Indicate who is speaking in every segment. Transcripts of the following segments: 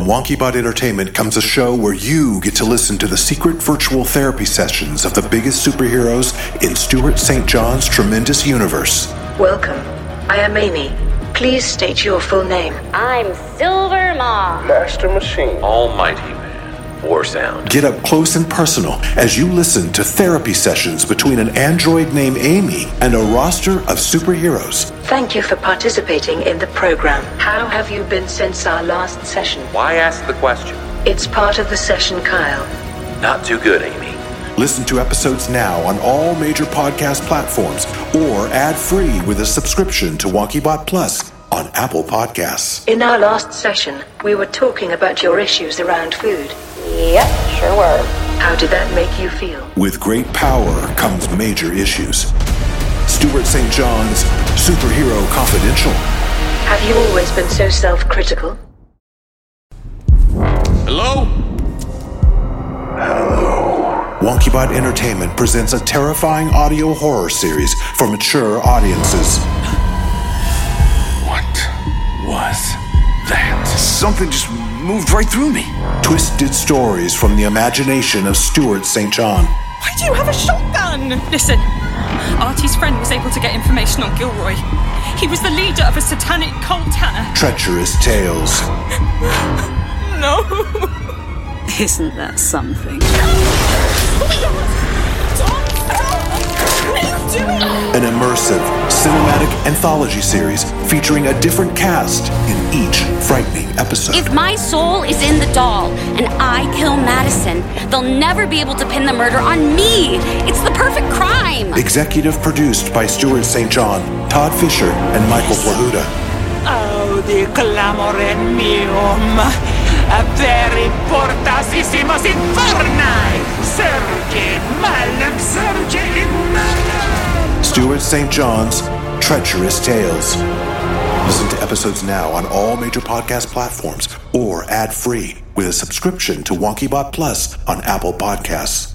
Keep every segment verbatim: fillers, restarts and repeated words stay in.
Speaker 1: WonkyBot Entertainment comes a show where you get to listen to the secret virtual therapy sessions of the biggest superheroes in Stuart Saint John's tremendous universe.
Speaker 2: Welcome. I am Amy. Please state your full name.
Speaker 3: I'm Silver Maw.
Speaker 4: Master Machine.
Speaker 5: Almighty Man. War Sound.
Speaker 1: Get up close and personal as you listen to therapy sessions between an android named Amy and a roster of superheroes.
Speaker 2: Thank you for participating in the program. How have you been since our last session?
Speaker 5: Why ask the question?
Speaker 2: It's part of the session, Kyle.
Speaker 5: Not too good, Amy.
Speaker 1: Listen to episodes now on all major podcast platforms or ad-free with a subscription to WonkyBot Plus on Apple Podcasts.
Speaker 2: In our last session, we were talking about your issues around food.
Speaker 3: Yep, sure were.
Speaker 2: How did that make you feel?
Speaker 1: With great power comes major issues. Stuart Saint John's Superhero Confidential.
Speaker 2: Have you always been so self-critical?
Speaker 5: Hello?
Speaker 4: Hello.
Speaker 1: WonkyBot Entertainment presents a terrifying audio horror series for mature audiences.
Speaker 4: What was that? Something just moved right through me.
Speaker 1: Twisted stories from the imagination of Stuart Saint John.
Speaker 6: Why do you have a shotgun? Listen, Artie's friend was able to get information on Gilroy. He was the leader of a satanic cult, Hannah.
Speaker 1: Treacherous tales.
Speaker 6: No.
Speaker 7: Isn't that something?
Speaker 1: An immersive, cinematic anthology series featuring a different cast in each frightening episode.
Speaker 3: If my soul is in the doll and I kill Madison, they'll never be able to pin the murder on me. It's the perfect crime.
Speaker 1: Executive produced by Stuart Saint John, Todd Fisher, and Michael Plahuta.
Speaker 8: Audi clamorem meum, aperi portasissimos inferni, surge malum, surge in malum.
Speaker 1: Stuart Saint John's Treacherous Tales. Listen to episodes now on all major podcast platforms or ad-free with a subscription to WonkyBot Plus on Apple Podcasts.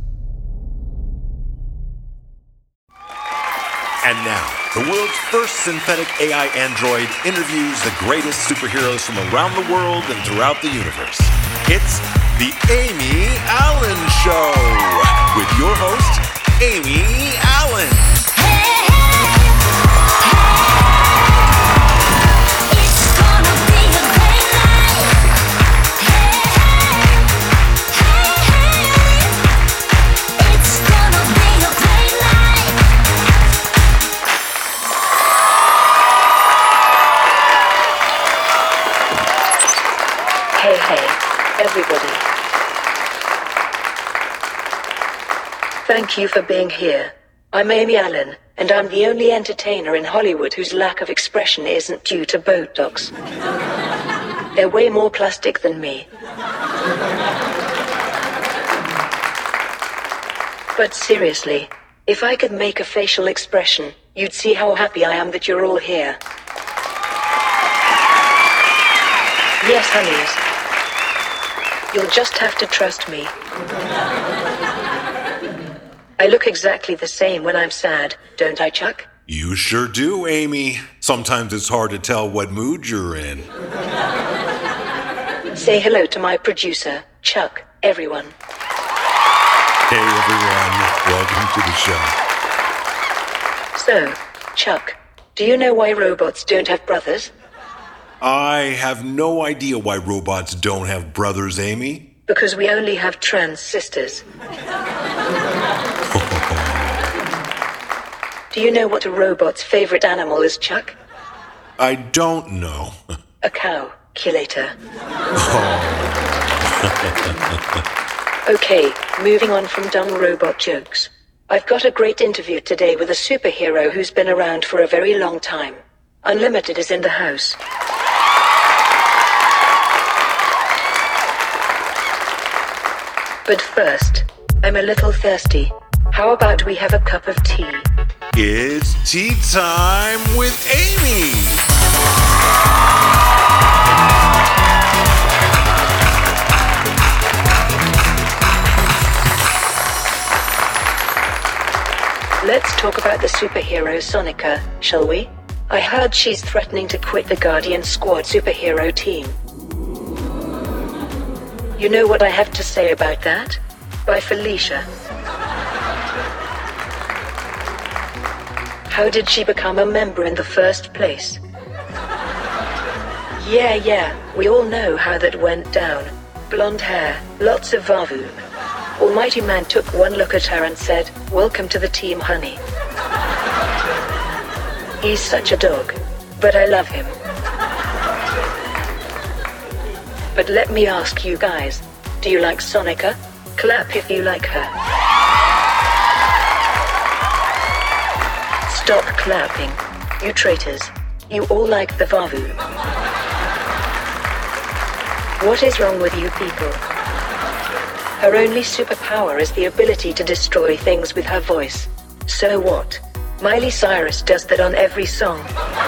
Speaker 9: And now, the world's first synthetic A I android interviews the greatest superheroes from around the world and throughout the universe. It's the Amy Allen Show with your host, Amy Allen.
Speaker 2: Hey, hey, everybody. Thank you for being here. I'm Amy Allen, and I'm the only entertainer in Hollywood whose lack of expression isn't due to Botox. They're way more plastic than me. But seriously, if I could make a facial expression, you'd see how happy I am that you're all here. Yes, honeys. You'll just have to trust me. I look exactly the same when I'm sad, don't I, Chuck?
Speaker 9: You sure do, Amy. Sometimes it's hard to tell what mood you're in.
Speaker 2: Say hello to my producer, Chuck, everyone.
Speaker 9: Hey, everyone. Welcome to the show.
Speaker 2: So, Chuck, do you know why robots don't have brothers?
Speaker 9: I have no idea why robots don't have brothers, Amy.
Speaker 2: Because we only have trans sisters. Do you know what a robot's favorite animal is, Chuck?
Speaker 9: I don't know.
Speaker 2: A cow. Culator. Okay, moving on from dumb robot jokes. I've got a great interview today with a superhero who's been around for a very long time. Unlimited is in the house. But first, I'm a little thirsty. How about we have a cup of tea?
Speaker 9: It's tea time with Amy.
Speaker 2: Let's talk about the superhero Sonica, shall we? I heard she's threatening to quit the Guardian Squad superhero team. You know what I have to say about that? By Felicia. How did she become a member in the first place? Yeah, yeah, we all know how that went down. Blonde hair, lots of vavoom. Almighty Man took one look at her and said, "Welcome to the team, honey." He's such a dog, but I love him. But let me ask you guys, do you like Sonica? Clap if you like her. Stop clapping, you traitors. You all like the vavoom. What is wrong with you people? Her only superpower is the ability to destroy things with her voice. So what? Miley Cyrus does that on every song.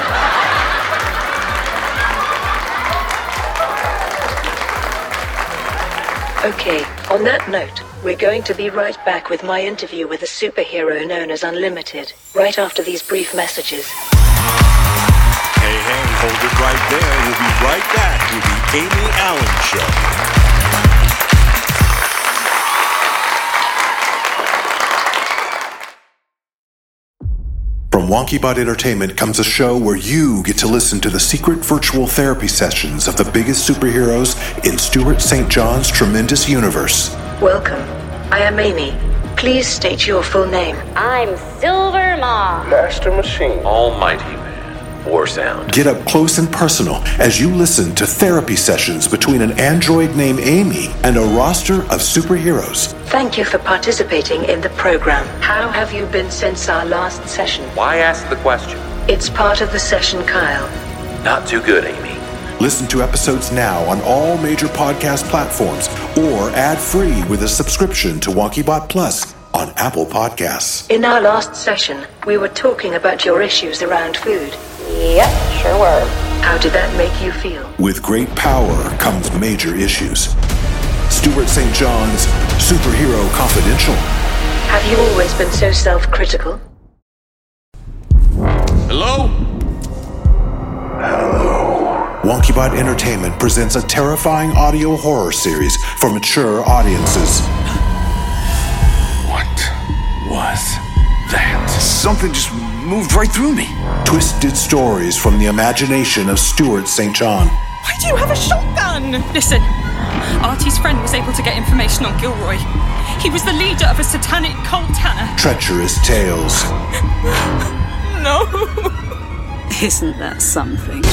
Speaker 2: Okay, on that note, we're going to be right back with my interview with a superhero known as Unlimited, right after these brief messages.
Speaker 9: Hey, hey, hold it right there. We'll be right back with the Amy Allen Show.
Speaker 1: From WonkyBot Entertainment comes a show where you get to listen to the secret virtual therapy sessions of the biggest superheroes in Stuart Saint John's tremendous universe.
Speaker 2: Welcome. I am Amy. Please state your full name.
Speaker 3: I'm Silver Maw.
Speaker 5: Master Machine. Almighty Man. War Sound.
Speaker 1: Get up close and personal as you listen to therapy sessions between an android named Amy and a roster of superheroes.
Speaker 2: Thank you for participating in the program. How have you been since our last session?
Speaker 5: Why ask the question?
Speaker 2: It's part of the session, Kyle.
Speaker 5: Not too good, Amy.
Speaker 1: Listen to episodes now on all major podcast platforms or ad-free with a subscription to WonkyBot Plus on Apple Podcasts.
Speaker 2: In our last session, we were talking about your issues around food.
Speaker 3: Yep, sure were.
Speaker 2: How did that make you feel?
Speaker 1: With great power comes major issues. Stuart Saint John's Superhero Confidential.
Speaker 2: Have you always been so self-critical?
Speaker 9: Hello?
Speaker 1: WonkyBot Entertainment presents a terrifying audio horror series for mature audiences.
Speaker 4: What was that? Something just moved right through me.
Speaker 1: Twisted stories from the imagination of Stuart Saint John.
Speaker 6: Why do you have a shotgun? Listen, Artie's friend was able to get information on Gilroy. He was the leader of a satanic cult, Hannah.
Speaker 1: Treacherous tales.
Speaker 6: No.
Speaker 7: Isn't that something?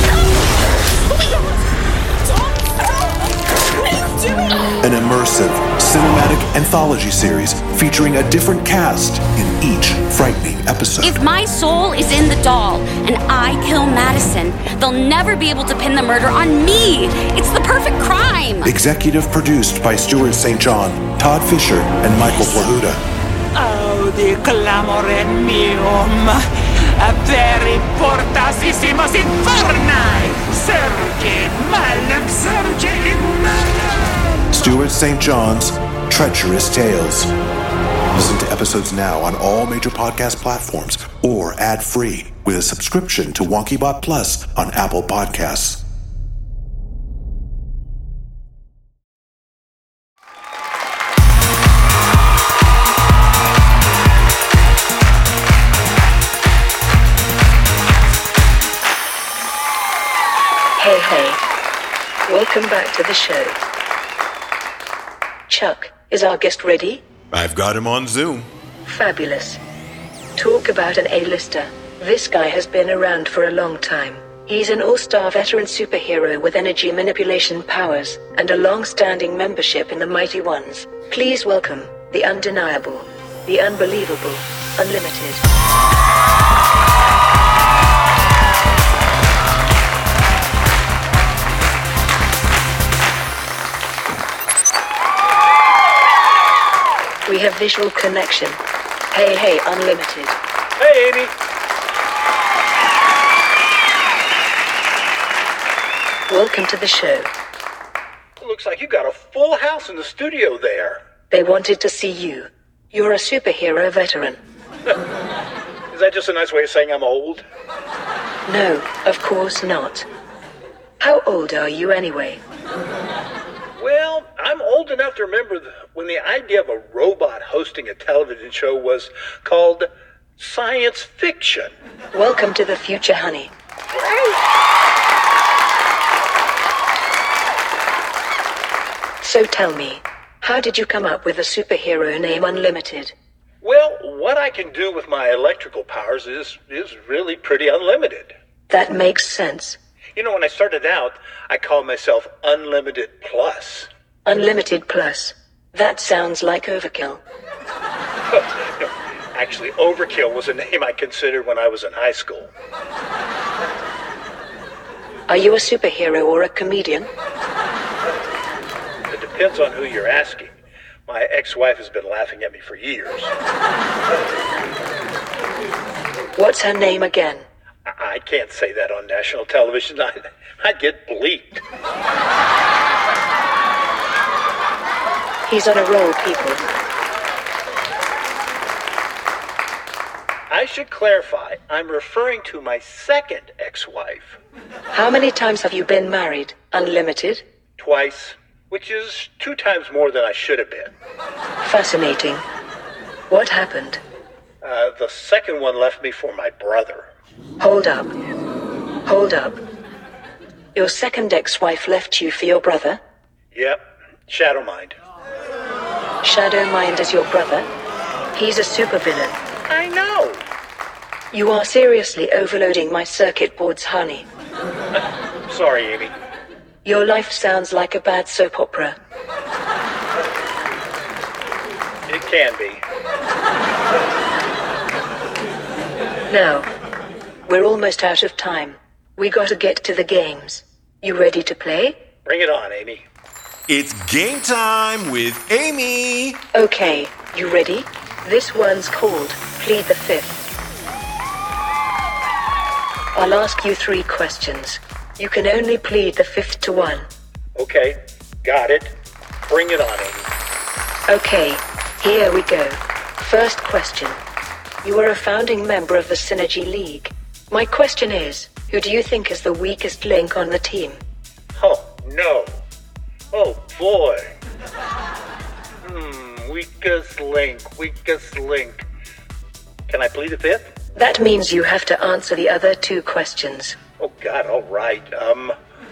Speaker 1: An immersive, cinematic anthology series featuring a different cast in each frightening episode.
Speaker 3: If my soul is in the doll and I kill Madison, they'll never be able to pin the murder on me. It's the perfect crime.
Speaker 1: Executive produced by Stuart Saint John, Todd Fisher, and Michael Plahuta.
Speaker 8: Oh, the clamorem meum. A very portasissimos inferni. Surge malum, surge malum.
Speaker 1: Stuart Saint John's Treacherous Tales. Listen to episodes now on all major podcast platforms or ad-free with a subscription to WonkyBot Plus on Apple Podcasts.
Speaker 2: Hey, hey. Welcome back to the show. Chuck, is our guest ready?
Speaker 9: I've got him on Zoom.
Speaker 2: Fabulous. Talk about an A-lister. This guy has been around for a long time. He's an all-star veteran superhero with energy manipulation powers and a long-standing membership in the Mighty Ones. Please welcome the undeniable, the unbelievable, Unlimited. We have visual connection. Hey, hey, Unlimited.
Speaker 5: Hey, Amy.
Speaker 2: Welcome to the show.
Speaker 10: Looks like you got a full house in the studio there.
Speaker 2: They wanted to see you. You're a superhero veteran.
Speaker 10: Is that just a nice way of saying I'm old?
Speaker 2: No, of course not. How old are you anyway?
Speaker 10: Well, I'm old enough to remember the, when the idea of a robot hosting a television show was called science fiction.
Speaker 2: Welcome to the future, honey. So tell me, how did you come up with a superhero name Unlimited?
Speaker 10: Well, what I can do with my electrical powers is, is really pretty unlimited.
Speaker 2: That makes sense.
Speaker 10: You know, when I started out, I called myself Unlimited Plus.
Speaker 2: Unlimited Plus. That sounds like overkill.
Speaker 10: No, actually, Overkill was a name I considered when I was in high school.
Speaker 2: Are you a superhero or a comedian?
Speaker 10: It depends on who you're asking. My ex-wife has been laughing at me for years.
Speaker 2: What's her name again?
Speaker 10: I, I can't say that on national television. I, I'd get bleeped.
Speaker 2: He's on a roll, people.
Speaker 10: I should clarify, I'm referring to my second ex-wife.
Speaker 2: How many times have you been married? Unlimited?
Speaker 10: Twice, which is two times more than I should have been.
Speaker 2: Fascinating. What happened?
Speaker 10: Uh, the second one left me for my brother.
Speaker 2: Hold up. Hold up. Your second ex-wife left you for your brother?
Speaker 10: Yep, Shadow Mind.
Speaker 2: Shadow Mind is your brother? He's a supervillain.
Speaker 10: I know.
Speaker 2: You are seriously overloading my circuit boards, honey.
Speaker 10: Sorry, Amy.
Speaker 2: Your life sounds like a bad soap opera.
Speaker 10: It can be.
Speaker 2: Now, we're almost out of time. We gotta get to the games. You ready to play?
Speaker 10: Bring it on, Amy.
Speaker 9: It's game time with Amy.
Speaker 2: Okay, you ready? This one's called Plead the Fifth. I'll ask you three questions. You can only plead the fifth to one.
Speaker 10: Okay, got it. Bring it on, Amy.
Speaker 2: Okay, here we go. First question. You are a founding member of the Synergy League. My question is, who do you think is the weakest link on the team?
Speaker 10: Oh, no. Oh, boy. Hmm, weakest link, weakest link. Can I plead the fifth?
Speaker 2: That means you have to answer the other two questions.
Speaker 10: Oh, God, all right. Um,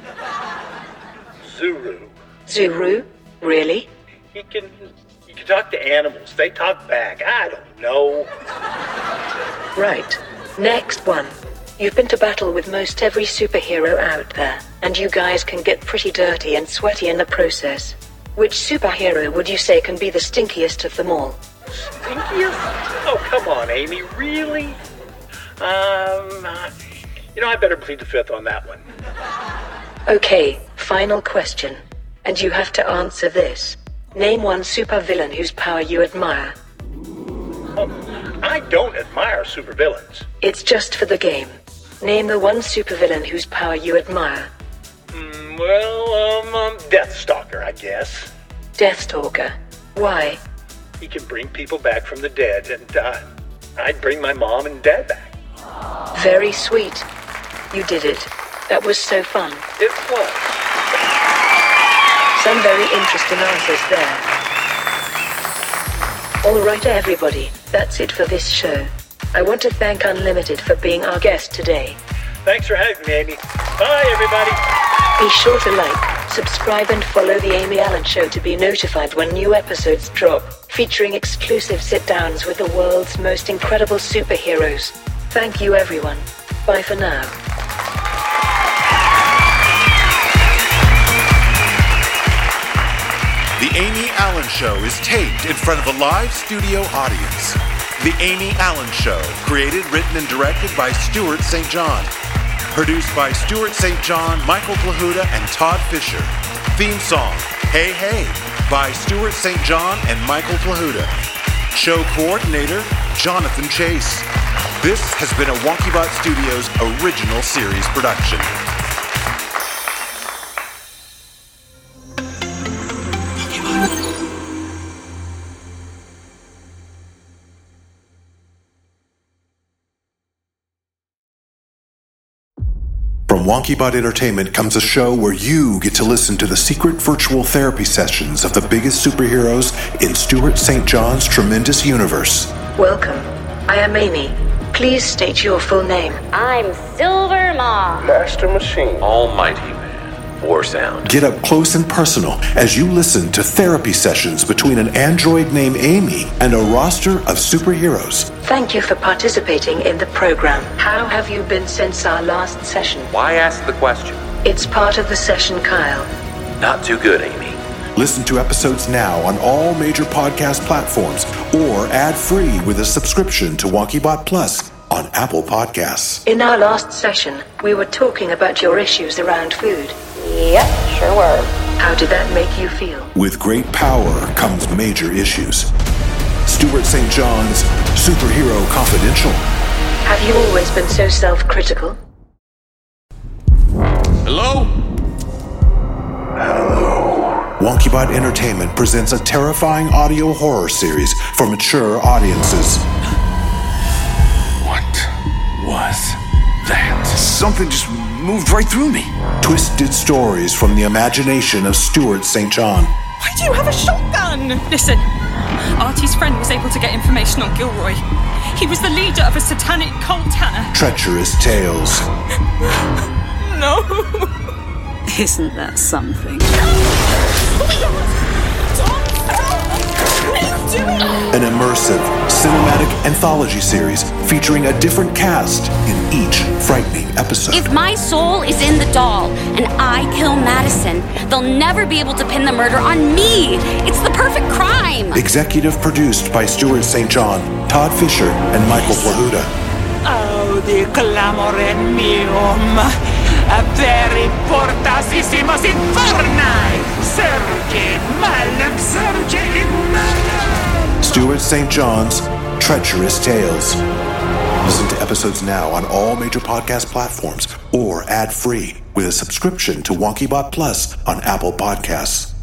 Speaker 10: Zuru.
Speaker 2: Zuru? Really?
Speaker 10: He can, he can talk to animals. They talk back. I don't know.
Speaker 2: Right. Next one. You've been to battle with most every superhero out there, and you guys can get pretty dirty and sweaty in the process. Which superhero would you say can be the stinkiest of them all?
Speaker 10: Stinkiest? Oh, come on, Amy. Really? Um, uh, you know, I better plead the fifth on that one.
Speaker 2: Okay, final question. And you have to answer this. Name one supervillain whose power you admire.
Speaker 10: Oh, I don't admire supervillains.
Speaker 2: It's just for the game. Name the one supervillain whose power you admire.
Speaker 10: Mm, well, um, um, Deathstalker, I guess.
Speaker 2: Deathstalker. Why?
Speaker 10: He can bring people back from the dead, and uh, I'd bring my mom and dad back.
Speaker 2: Very sweet. You did it. That was so fun.
Speaker 10: It was.
Speaker 2: Some very interesting answers there. All right, everybody. That's it for this show. I want to thank Unlimited for being our guest today.
Speaker 10: Thanks for having me, Amy. Bye, everybody.
Speaker 2: Be sure to like, subscribe, and follow The Amy Allen Show to be notified when new episodes drop, featuring exclusive sit-downs with the world's most incredible superheroes. Thank you, everyone. Bye for now.
Speaker 9: The Amy Allen Show is taped in front of a live studio audience. The Amy Allen Show, created, written, and directed by Stuart Saint John. Produced by Stuart Saint John, Michael Plahuta, and Todd Fisher. Theme song, Hey Hey, by Stuart Saint John and Michael Plahuta. Show coordinator, Jonathan Chase. This has been a WonkyBot Studios original series production.
Speaker 1: From WonkyBot Entertainment comes a show where you get to listen to the secret virtual therapy sessions of the biggest superheroes in Stuart Saint John's tremendous universe.
Speaker 2: Welcome. I am Amy. Please state your full name.
Speaker 3: I'm Silver Maw.
Speaker 5: Master Machine. Almighty Man. War Sound.
Speaker 1: Get up close and personal as you listen to therapy sessions between an android named Amy and a roster of superheroes.
Speaker 2: Thank you for participating in the program. How have you been since our last session?
Speaker 5: Why ask the question?
Speaker 2: It's part of the session, Kyle.
Speaker 5: Not too good, Amy.
Speaker 1: Listen to episodes now on all major podcast platforms or ad-free with a subscription to WonkyBot Plus on Apple Podcasts.
Speaker 2: In our last session, we were talking about your issues around food.
Speaker 3: Yep, sure were.
Speaker 2: How did that make you feel?
Speaker 1: With great power comes major issues. Stuart Saint John's Superhero Confidential.
Speaker 2: Have you always been so self-critical?
Speaker 4: Hello?
Speaker 1: WonkyBot Entertainment presents a terrifying audio horror series for mature audiences.
Speaker 4: What was that? Something just moved right through me.
Speaker 1: Twisted stories from the imagination of Stuart Saint John.
Speaker 6: Why do you have a shotgun? Listen, Artie's friend was able to get information on Gilroy. He was the leader of a satanic cult, Hannah.
Speaker 1: Treacherous tales.
Speaker 6: No.
Speaker 7: Isn't that something?
Speaker 1: An immersive, cinematic anthology series featuring a different cast in each frightening episode.
Speaker 3: If my soul is in the doll and I kill Madison, they'll never be able to pin the murder on me. It's the perfect crime.
Speaker 1: Executive produced by Stuart Saint John, Todd Fisher, and Michael Plahuta.
Speaker 8: Oh, the clamorem meum. Very portasissimos inferni. Surge malum, surge in malum.
Speaker 1: Stuart Saint John's Treacherous Tales. Listen to episodes now on all major podcast platforms or ad-free with a subscription to WonkyBot Plus on Apple Podcasts.